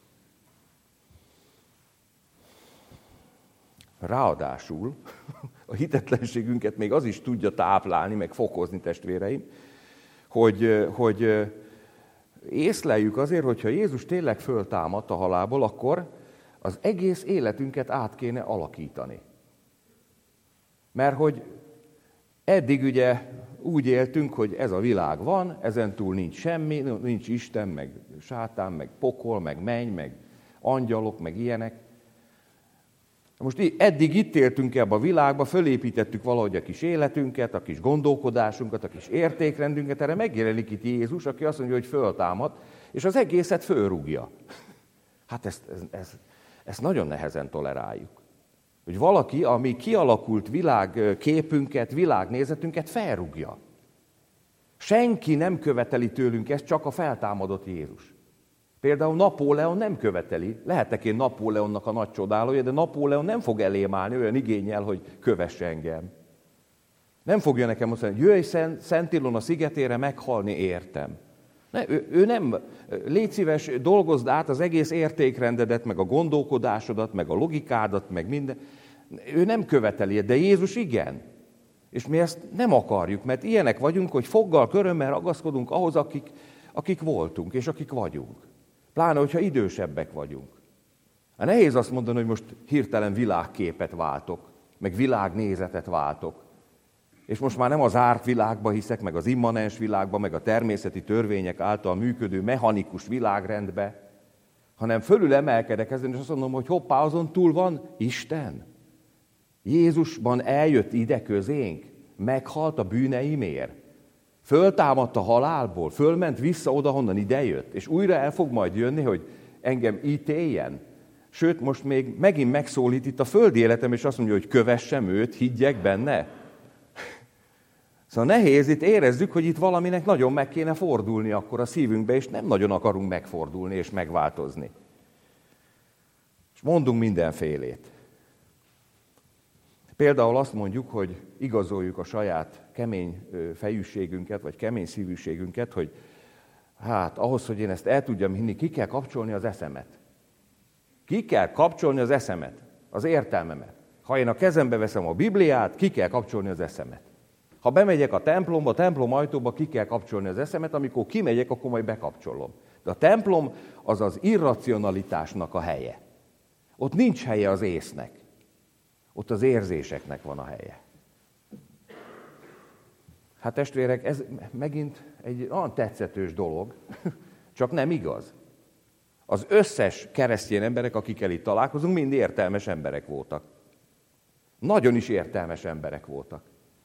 Speaker 1: Ráadásul a hitetlenségünket még az is tudja táplálni, meg fokozni, testvéreim, hogy észleljük azért, hogyha Jézus tényleg föltámadt a halálból, akkor az egész életünket át kéne alakítani. Mert hogy eddig ugye úgy éltünk, hogy ez a világ van, ezen túl nincs semmi, nincs Isten, meg sátán, meg pokol, meg menny, meg angyalok, meg ilyenek. Most eddig itt éltünk ebbe a világba, fölépítettük valahogy a kis életünket, a kis gondolkodásunkat, a kis értékrendünket, erre megjelenik itt Jézus, aki azt mondja, hogy föltámad, és az egészet fölrúgja. Hát ezt nagyon nehezen toleráljuk. Hogy valaki, ami kialakult világképünket, világnézetünket felrúgja. Senki nem követeli tőlünk ezt, csak a feltámadott Jézus. Például Napóleon nem követeli, lehetek én Napóleonnak a nagy csodálója, de Napóleon nem fog elém állni olyan igénnyel, hogy kövess engem. Nem fogja nekem azt mondani, jöjj Szent Ilona szigetére meghalni értem. Ő nem, légy szíves, dolgozd át az egész értékrendedet, meg a gondolkodásodat, meg a logikádat, meg minden. Ő nem követeli, de Jézus igen. És mi ezt nem akarjuk, mert ilyenek vagyunk, hogy foggal, körömmel ragaszkodunk ahhoz, akik voltunk, és akik vagyunk. Pláne, hogyha idősebbek vagyunk. Nehéz azt mondani, hogy most hirtelen világképet váltok, meg világnézetet váltok. És most már nem az zárt világba hiszek, meg az immanens világba, meg a természeti törvények által működő mechanikus világrendbe, hanem fölül emelkedek ezen, és azt mondom, hogy hoppá, azon túl van Isten. Jézusban eljött ide közénk, meghalt a bűneimért, föltámadt a halálból, fölment vissza oda, honnan idejött, és újra el fog majd jönni, hogy engem ítéljen. Sőt, most még megint megszólít itt a földi életem, és azt mondja, hogy kövessem őt, higgyek benne. Szóval nehéz, itt érezzük, hogy itt valaminek nagyon meg kéne fordulni akkor a szívünkbe, és nem nagyon akarunk megfordulni és megváltozni. És mondunk mindenfélét. Például azt mondjuk, hogy igazoljuk a saját kemény fejűségünket, vagy kemény szívűségünket, hogy hát ahhoz, hogy én ezt el tudjam hinni, ki kell kapcsolni az eszemet. Ki kell kapcsolni az eszemet, az értelmemet. Ha én a kezembe veszem a Bibliát, ki kell kapcsolni az eszemet. Ha bemegyek a templomba, a templom ajtóba, ki kell kapcsolni az eszemet, amikor kimegyek, akkor majd bekapcsolom. De a templom az az irracionalitásnak a helye. Ott nincs helye az észnek. Ott az érzéseknek van a helye. Hát testvérek, ez megint egy olyan tetszetős dolog, csak nem igaz. Az összes keresztény emberek, akikkel itt találkozunk, mind értelmes emberek voltak. Nagyon is értelmes emberek voltak.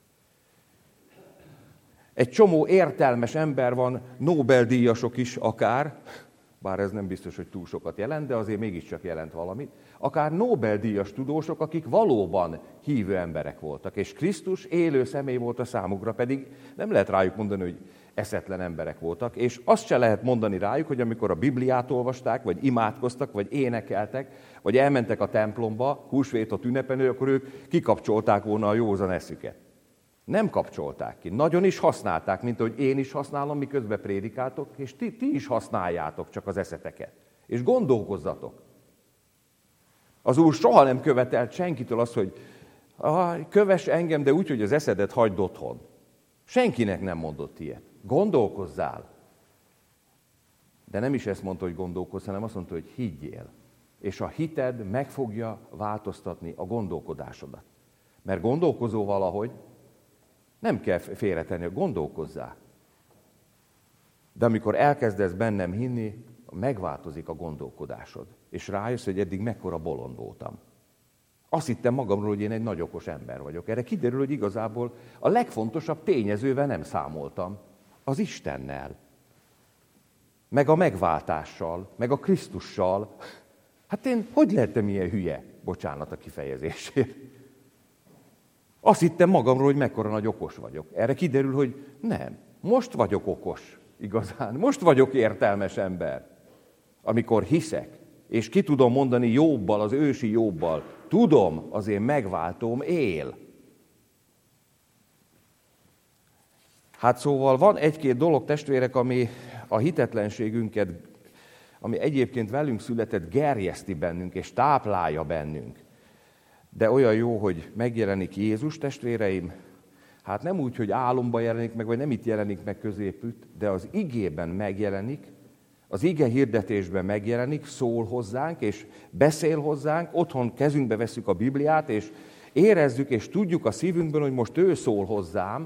Speaker 1: Egy csomó értelmes ember van, Nobel-díjasok is akár, bár ez nem biztos, hogy túl sokat jelent, de azért mégiscsak jelent valamit, akár Nobel-díjas tudósok, akik valóban hívő emberek voltak, és Krisztus élő személy volt a számukra, pedig nem lehet rájuk mondani, hogy eszetlen emberek voltak, és azt se lehet mondani rájuk, hogy amikor a Bibliát olvasták, vagy imádkoztak, vagy énekeltek, vagy elmentek a templomba, húsvétot ünnepelni, akkor ők kikapcsolták volna a józan eszüket. Nem kapcsolták ki. Nagyon is használták, mint ahogy én is használom, miközben prédikáltok, és ti is használjátok csak az eszeteket. És gondolkozzatok. Az Úr soha nem követelt senkitől azt, hogy kövess engem, de úgy, hogy az eszedet hagyd otthon. Senkinek nem mondott ilyet. Gondolkozzál. De nem is ezt mondta, hogy gondolkozz, hanem azt mondta, hogy higgyél. És a hited meg fogja változtatni a gondolkodásodat. Mert gondolkozó valahogy, nem kell félretenni, gondolkozzál. De amikor elkezdesz bennem hinni, megváltozik a gondolkodásod. És rájössz, hogy eddig mekkora bolond voltam. Azt hittem magamról, hogy én egy nagy okos ember vagyok. Erre kiderül, hogy igazából a legfontosabb tényezővel nem számoltam. Az Istennel. Meg a megváltással, meg a Krisztussal. Hát én hogy lehetem ilyen hülye? Bocsánat a kifejezésért. Azt hittem magamról, hogy mekkora nagy okos vagyok. Erre kiderül, hogy nem. Most vagyok okos igazán. Most vagyok értelmes ember. Amikor hiszek, és ki tudom mondani Jóbbal, az ősi Jóbbal, tudom, az én megváltóm él. Hát szóval van egy-két dolog, testvérek, ami a hitetlenségünket, ami egyébként velünk született, gerjeszti bennünk, és táplálja bennünk. De olyan jó, hogy megjelenik Jézus, testvéreim, hát nem úgy, hogy álomban jelenik meg, vagy nem itt jelenik meg középütt, de az igében megjelenik, az ige hirdetésben megjelenik, szól hozzánk, és beszél hozzánk, otthon kezünkbe vesszük a Bibliát, és érezzük, és tudjuk a szívünkben, hogy most ő szól hozzám,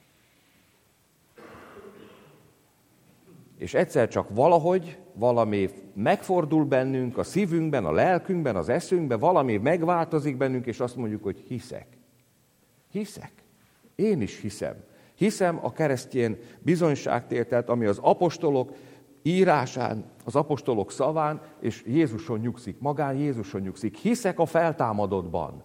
Speaker 1: és egyszer csak valahogy valami megfordul bennünk, a szívünkben, a lelkünkben, az eszünkben, valami megváltozik bennünk, és azt mondjuk, hogy hiszek. Hiszek. Én is hiszem. Hiszem a keresztény bizonyságtételt, ami az apostolok írásán, az apostolok szaván, és Jézuson nyugszik, magán Jézuson nyugszik. Hiszek a feltámadottban.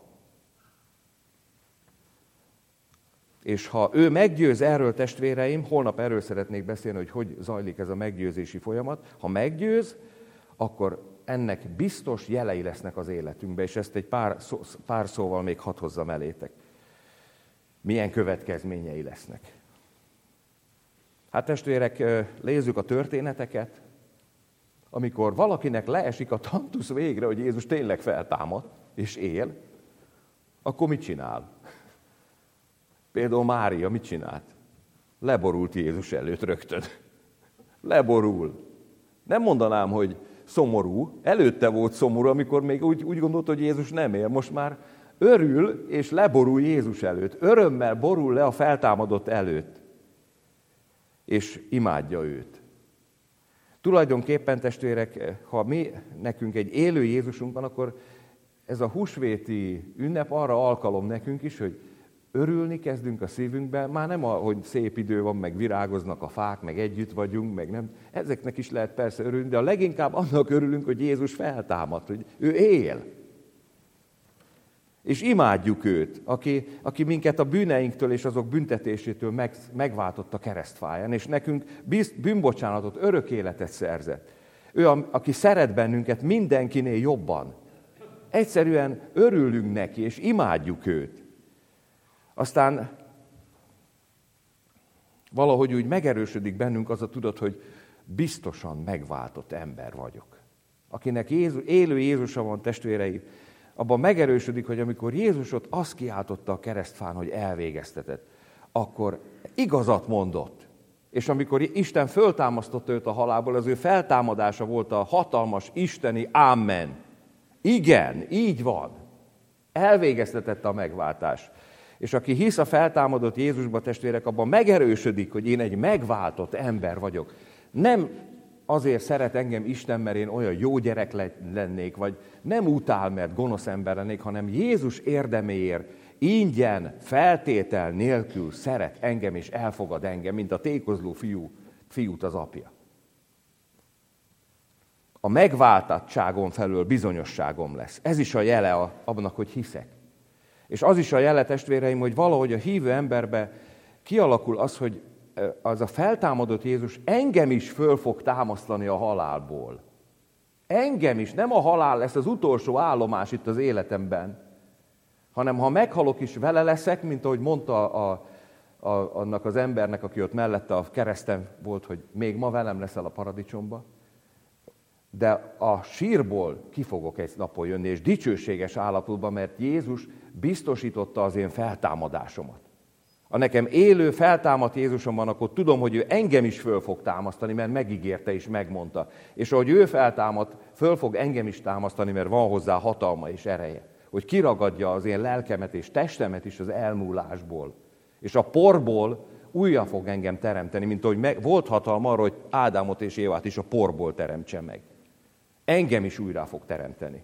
Speaker 1: És ha ő meggyőz erről, testvéreim, holnap erről szeretnék beszélni, hogy zajlik ez a meggyőzési folyamat. Ha meggyőz, akkor ennek biztos jelei lesznek az életünkben, és ezt egy pár szóval még hadd hozzam elétek. Milyen következményei lesznek. Hát testvérek, nézzük a történeteket. Amikor valakinek leesik a tantusz végre, hogy Jézus tényleg feltámad, és él, akkor mit csinál? Például Mária mit csinált? Leborult Jézus előtt rögtön. Leborul. Nem mondanám, hogy szomorú. Előtte volt szomorú, amikor még úgy gondolta, hogy Jézus nem él. Most már örül és leborul Jézus előtt. Örömmel borul le a feltámadott előtt. És imádja őt. Tulajdonképpen, testvérek, ha nekünk egy élő Jézusunk van, akkor ez a húsvéti ünnep arra alkalom nekünk is, hogy örülni kezdünk a szívünkben, már nem hogy szép idő van, meg virágoznak a fák, meg együtt vagyunk, meg nem. Ezeknek is lehet persze örülni, de a leginkább annak örülünk, hogy Jézus feltámadt, hogy ő él. És imádjuk őt, aki minket a bűneinktől és azok büntetésétől megváltott a keresztfáján, és nekünk bűnbocsánatot, örök életet szerzett. Ő, aki szeret bennünket mindenkinél jobban. Egyszerűen örülünk neki, és imádjuk őt. Aztán valahogy úgy megerősödik bennünk az a tudat, hogy biztosan megváltott ember vagyok. Akinek élő Jézusa van, testvéreim, abban megerősödik, hogy amikor Jézus ott azt kiáltotta a keresztfán, hogy elvégeztetett, akkor igazat mondott. És amikor Isten föltámasztotta őt a halálból, az ő feltámadása volt a hatalmas isteni ámen. Igen, így van. Elvégeztetett a megváltás. És aki hisz a feltámadott Jézusba, testvérek, abban megerősödik, hogy én egy megváltott ember vagyok. Nem azért szeret engem Isten, mert én olyan jó gyerek lennék, vagy nem utál, mert gonosz ember lennék, hanem Jézus érdeméért ingyen, feltétel nélkül szeret engem és elfogad engem, mint a tékozló fiút az apja. A megváltottságom felől bizonyosságom lesz. Ez is a jele annak, hogy hiszek. És az is a jele, testvéreim, hogy valahogy a hívő emberbe kialakul az, hogy az a feltámadott Jézus engem is föl fog támasztani a halálból. Engem is, nem a halál lesz az utolsó állomás itt az életemben, hanem ha meghalok is, vele leszek, mint ahogy mondta annak az embernek, aki ott mellette a kereszten volt, hogy még ma velem leszel a paradicsomba, de a sírból ki fogok egy napon jönni, és dicsőséges állapotban, mert Jézus biztosította az én feltámadásomat. Ha nekem élő, feltámadt Jézusom van, akkor tudom, hogy ő engem is föl fog támasztani, mert megígérte és megmondta. És ahogy ő feltámadt, föl fog engem is támasztani, mert van hozzá hatalma és ereje. Hogy kiragadja az én lelkemet és testemet is az elmúlásból. És a porból újra fog engem teremteni, mint ahogy volt hatalma arra, hogy Ádámot és Évát is a porból teremtse meg. Engem is újra fog teremteni.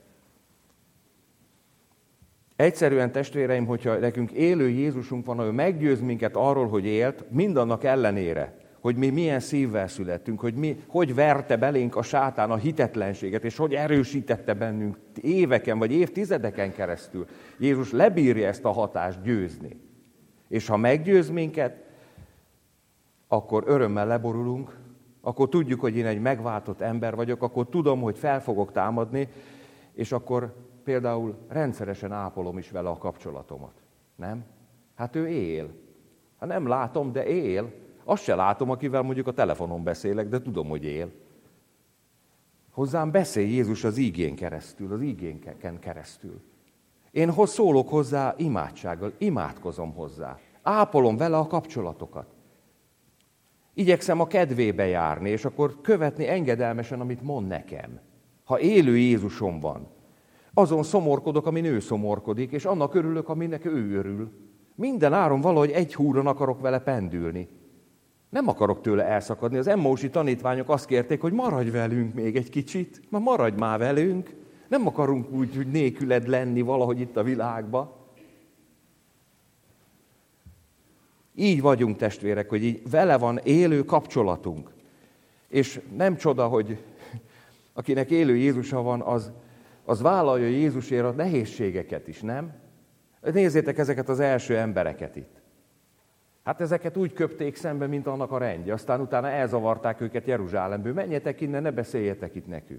Speaker 1: Egyszerűen, testvéreim, hogyha nekünk élő Jézusunk van, ő meggyőz minket arról, hogy élt, mindannak ellenére, hogy mi milyen szívvel születtünk, hogy verte belénk a sátán a hitetlenséget, és hogy erősítette bennünk éveken vagy évtizedeken keresztül. Jézus lebírja ezt a hatást győzni. És ha meggyőz minket, akkor örömmel leborulunk, akkor tudjuk, hogy én egy megváltott ember vagyok, akkor tudom, hogy fel fogok támadni, és akkor például rendszeresen ápolom is vele a kapcsolatomat. Nem? Hát ő él. Hát nem látom, de él. Azt se látom, akivel mondjuk a telefonon beszélek, de tudom, hogy él. Hozzám beszél Jézus az ígén keresztül, az ígénken keresztül. Én szólok hozzá imádsággal, imádkozom hozzá. Ápolom vele a kapcsolatokat. Igyekszem a kedvébe járni, és akkor követni engedelmesen, amit mond nekem. Ha élő Jézusom van, azon szomorkodok, amin ő szomorkodik, és annak örülök, aminek ő örül. Minden áron valahogy egy húron akarok vele pendülni. Nem akarok tőle elszakadni. Az emmausi tanítványok azt kérték, hogy maradj velünk még egy kicsit, maradj már velünk. Nem akarunk úgy, hogy nélküled lenni valahogy itt a világban. Így vagyunk, testvérek, hogy így vele van élő kapcsolatunk. És nem csoda, hogy akinek élő Jézusa van, az vállalja Jézusért a nehézségeket is, nem? Nézzétek ezeket az első embereket itt. Hát ezeket úgy köpték szembe, mint annak a rendje. Aztán utána elzavarták őket Jeruzsálemből. Menjetek innen, ne beszéljetek itt nekünk.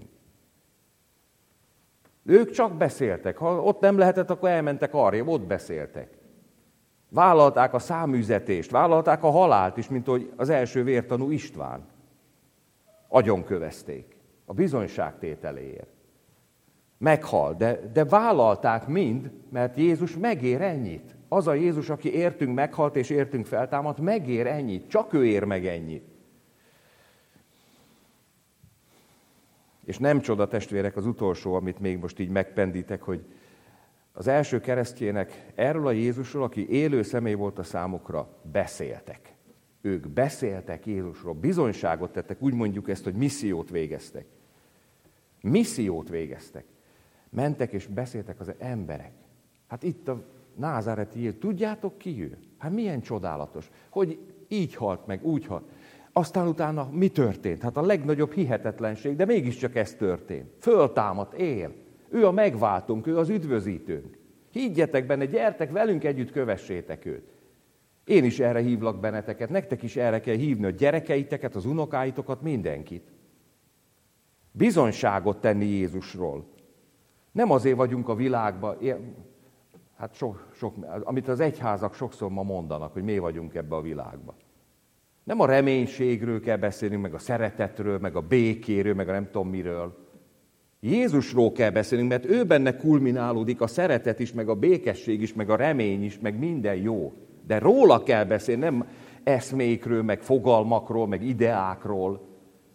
Speaker 1: Ők csak beszéltek. Ha ott nem lehetett, akkor elmentek arrébb, ott beszéltek. Vállalták a száműzetést, vállalták a halált is, mint hogy az első vértanú István. Agyonkövezték a bizonyságtételéért. Meghal, de vállalták mind, mert Jézus megér ennyit. Az a Jézus, aki értünk meghalt és értünk feltámadt, megér ennyit. Csak ő ér meg ennyit. És nem csoda, testvérek, az utolsó, amit még most így megpendítek, hogy az első keresztjének erről a Jézusról, aki élő személy volt a számukra, beszéltek. Ők beszéltek Jézusról, bizonyságot tettek, úgy mondjuk ezt, hogy missziót végeztek. Missziót végeztek. Mentek és beszéltek az emberek. Hát itt a názáreti Jézus, tudjátok ki ő? Hát milyen csodálatos, hogy így halt meg, úgy halt. Aztán utána mi történt? Hát a legnagyobb hihetetlenség, de mégiscsak ez történt. Föltámadt, él. Ő a megváltónk, ő az üdvözítőnk. Higgyetek benne, gyertek velünk együtt, kövessétek őt. Én is erre hívlak benneteket, nektek is erre kell hívni a gyerekeiteket, az unokáitokat, mindenkit. Bizonyságot tenni Jézusról. Nem azért vagyunk a világban, hát amit az egyházak sokszor ma mondanak, hogy miért vagyunk ebbe a világba. Nem a reménységről kell beszélnünk, meg a szeretetről, meg a békéről, meg a nem tudom miről. Jézusról kell beszélnünk, mert ő benne kulminálódik a szeretet is, meg a békesség is, meg a remény is, meg minden jó. De róla kell beszélni, nem eszmékről, meg fogalmakról, meg ideákról.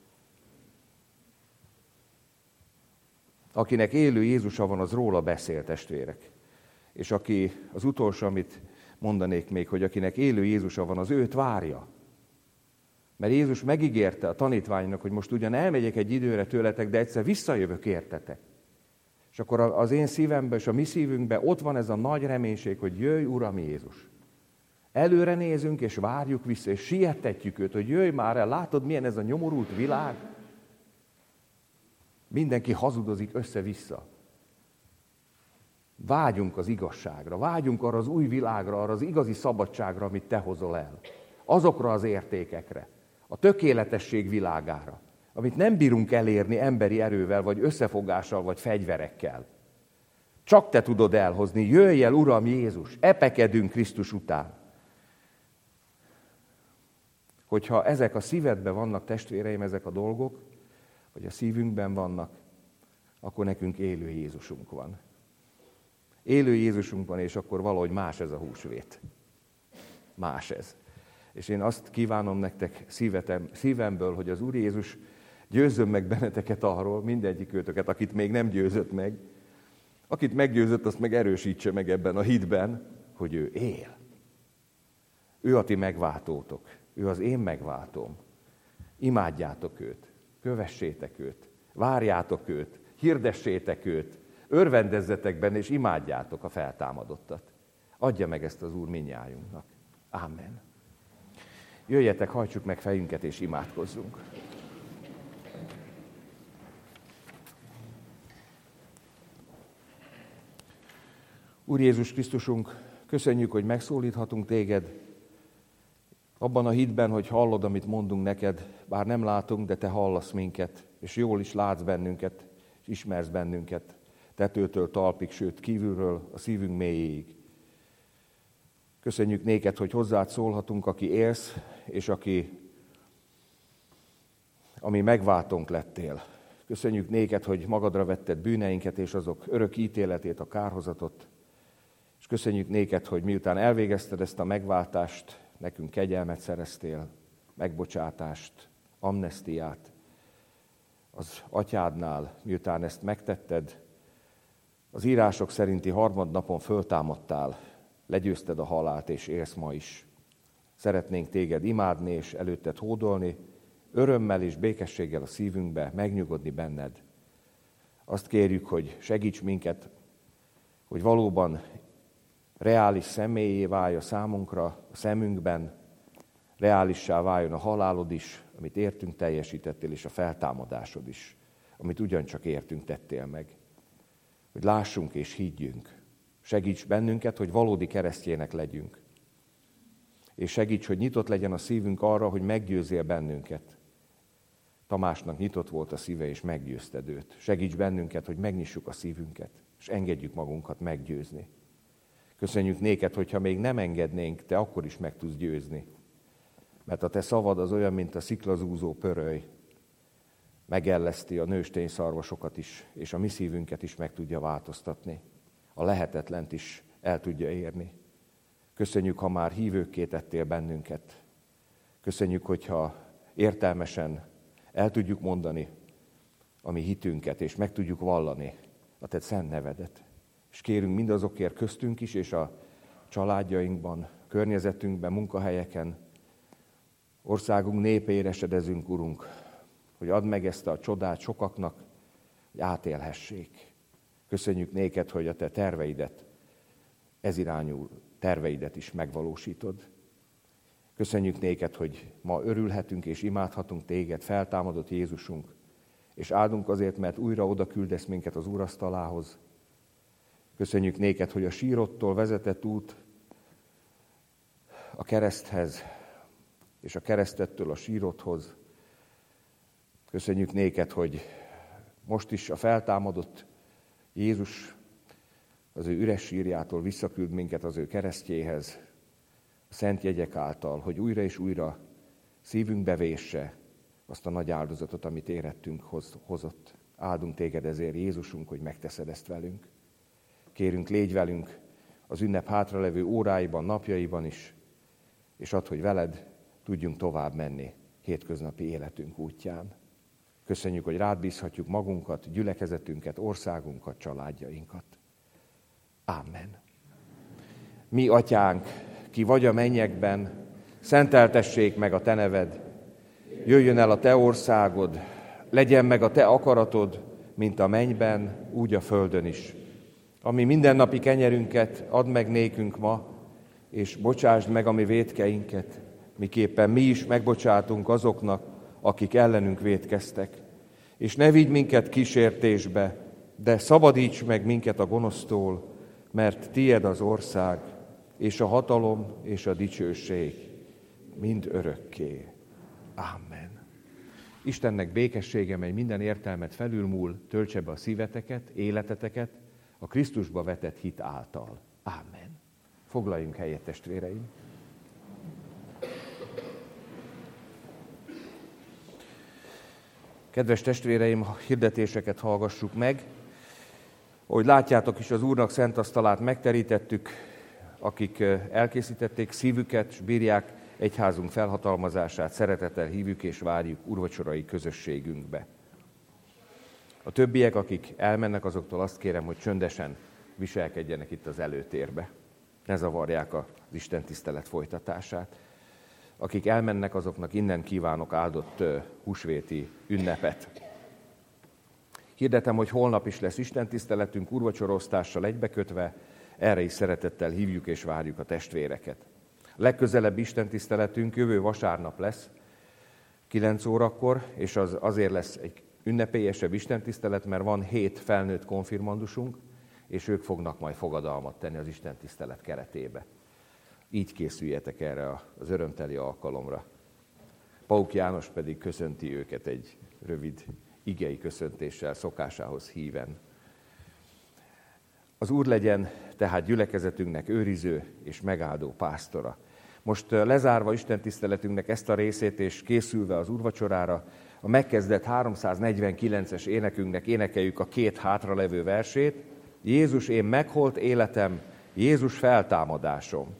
Speaker 1: Akinek élő Jézusa van, az róla beszél, testvérek. És aki, az utolsó, amit mondanék még, hogy akinek élő Jézusa van, az őt várja. Mert Jézus megígérte a tanítványnak, hogy most ugyan elmegyek egy időre tőletek, de egyszer visszajövök értetek. És akkor az én szívemben és a mi szívünkben ott van ez a nagy reménység, hogy jöjj, Uram Jézus. Előre nézünk és várjuk vissza, és sietetjük őt, hogy jöjj már el, látod milyen ez a nyomorult világ? Mindenki hazudozik össze-vissza. Vágyunk az igazságra, vágyunk arra az új világra, arra az igazi szabadságra, amit te hozol el. Azokra az értékekre, a tökéletesség világára, amit nem bírunk elérni emberi erővel, vagy összefogással, vagy fegyverekkel. Csak te tudod elhozni, jöjj el, Uram Jézus, epekedünk Krisztus után. Hogyha ezek a szívedben vannak, testvéreim, ezek a dolgok, vagy a szívünkben vannak, akkor nekünk élő Jézusunk van. Élő Jézusunk van, és akkor valahogy más ez a húsvét. Más ez. És én azt kívánom nektek szívemből, hogy az Úr Jézus győzzön meg benneteket arról, mindegyik őtöket, akit még nem győzött meg. Akit meggyőzött, azt meg erősítse meg ebben a hitben, hogy ő él. Ő a ti megváltótok. Ő az én megváltóm. Imádjátok őt, kövessétek őt, várjátok őt, hirdessétek őt, örvendezzetek benne, és imádjátok a feltámadottat. Adja meg ezt az Úr mindnyájunknak. Amen. Jöjjetek, hajtsuk meg fejünket, és imádkozzunk. Úr Jézus Krisztusunk, köszönjük, hogy megszólíthatunk téged, abban a hitben, hogy hallod, amit mondunk neked, bár nem látunk, de te hallasz minket, és jól is látsz bennünket, és ismersz bennünket, tetőtől talpig, sőt kívülről a szívünk mélyéig. Köszönjük néked, hogy hozzád szólhatunk, aki élsz, és ami megváltónk lettél. Köszönjük néked, hogy magadra vetted bűneinket, és azok örök ítéletét, a kárhozatot. És köszönjük néked, hogy miután elvégezted ezt a megváltást, nekünk kegyelmet szereztél, megbocsátást, amnesztiát. Az atyádnál, miután ezt megtetted, az írások szerinti harmadnapon föltámadtál, legyőzted a halált, és élsz ma is. Szeretnénk téged imádni, és előtted hódolni, örömmel és békességgel a szívünkbe, megnyugodni benned. Azt kérjük, hogy segíts minket, hogy valóban reális személyé válj a számunkra, a szemünkben, reálissá váljon a halálod is, amit értünk teljesítettél, és a feltámadásod is, amit ugyancsak értünk tettél meg. Hogy lássunk és higgyünk. Segíts bennünket, hogy valódi keresztjének legyünk. És segíts, hogy nyitott legyen a szívünk arra, hogy meggyőzzél bennünket. Tamásnak nyitott volt a szíve, és meggyőzted őt. Segíts bennünket, hogy megnyissuk a szívünket, és engedjük magunkat meggyőzni. Köszönjük néked, hogyha még nem engednénk, te akkor is meg tudsz győzni. Mert a te szavad az olyan, mint a sziklazúzó pöröly. Megelleszti a nőstény szarvasokat is, és a mi szívünket is meg tudja változtatni. A lehetetlent is el tudja érni. Köszönjük, ha már hívőkké tettél bennünket. Köszönjük, hogyha értelmesen el tudjuk mondani a mi hitünket, és meg tudjuk vallani a te szent nevedet. És kérünk mindazokért köztünk is, és a családjainkban, környezetünkben, munkahelyeken, országunk népére esedezünk, Urunk, hogy add meg ezt a csodát sokaknak, hogy átélhessék. Köszönjük néked, hogy a te terveidet, ezirányú terveidet is megvalósítod. Köszönjük néked, hogy ma örülhetünk és imádhatunk téged, feltámadott Jézusunk, és áldunk azért, mert újra oda küldesz minket az úrasztalához. Köszönjük néked, hogy a sírottól vezetett út a kereszthez, és a keresztettől a sírothoz. Köszönjük néked, hogy most is a feltámadott Jézus az ő üres sírjától visszaküld minket az ő keresztjéhez, a szent jegyek által, hogy újra és újra szívünkbe vésse azt a nagy áldozatot, amit érettünk hozott. Áldunk téged ezért, Jézusunk, hogy megteszed ezt velünk. Kérünk, légy velünk az ünnep hátralevő óráiban, napjaiban is, és add, hogy veled tudjunk tovább menni hétköznapi életünk útján. Köszönjük, hogy rád bízhatjuk magunkat, gyülekezetünket, országunkat, családjainkat. Ámen. Mi, atyánk, ki vagy a mennyekben, szenteltessék meg a te neved, jöjjön el a te országod, legyen meg a te akaratod, mint a mennyben, úgy a földön is. Ami mindennapi kenyerünket add meg nékünk ma, és bocsásd meg a mi vétkeinket, miképpen mi is megbocsátunk azoknak, akik ellenünk vétkeztek. És ne vigy minket kísértésbe, de szabadíts meg minket a gonosztól, mert tied az ország, és a hatalom, és a dicsőség mind örökké. Ámen. Istennek békessége, mely minden értelmet felülmúl, töltse be a szíveteket, életeteket a Krisztusba vetett hit által. Ámen. Foglaljunk helyet, testvéreim! Kedves testvéreim, a hirdetéseket hallgassuk meg. Ahogy látjátok is, az Úrnak szent asztalát megterítettük, akik elkészítették szívüket, és bírják egyházunk felhatalmazását, szeretettel hívjuk és várjuk úrvacsorai közösségünkbe. A többiek, akik elmennek, azoktól azt kérem, hogy csöndesen viselkedjenek itt az előtérbe. Ne zavarják az Isten tisztelet folytatását. Akik elmennek, azoknak innen kívánok áldott húsvéti ünnepet. Hirdetem, hogy holnap is lesz istentiszteletünk, úrvacsorosztással egybekötve, erre is szeretettel hívjuk és várjuk a testvéreket. A legközelebb istentiszteletünk jövő vasárnap lesz, 9 órakor, és az azért lesz egy ünnepélyesebb istentisztelet, mert van 7 felnőtt konfirmandusunk, és ők fognak majd fogadalmat tenni az istentisztelet keretébe. Így készüljetek erre az örömteli alkalomra. Pauk János pedig köszönti őket egy rövid igei köszöntéssel, szokásához híven. Az Úr legyen tehát gyülekezetünknek őriző és megáldó pásztora. Most lezárva istentiszteletünknek ezt a részét és készülve az úrvacsorára, a megkezdett 349-es énekünknek énekeljük a 2 hátralevő versét. Jézus, én megholt életem, Jézus feltámadásom.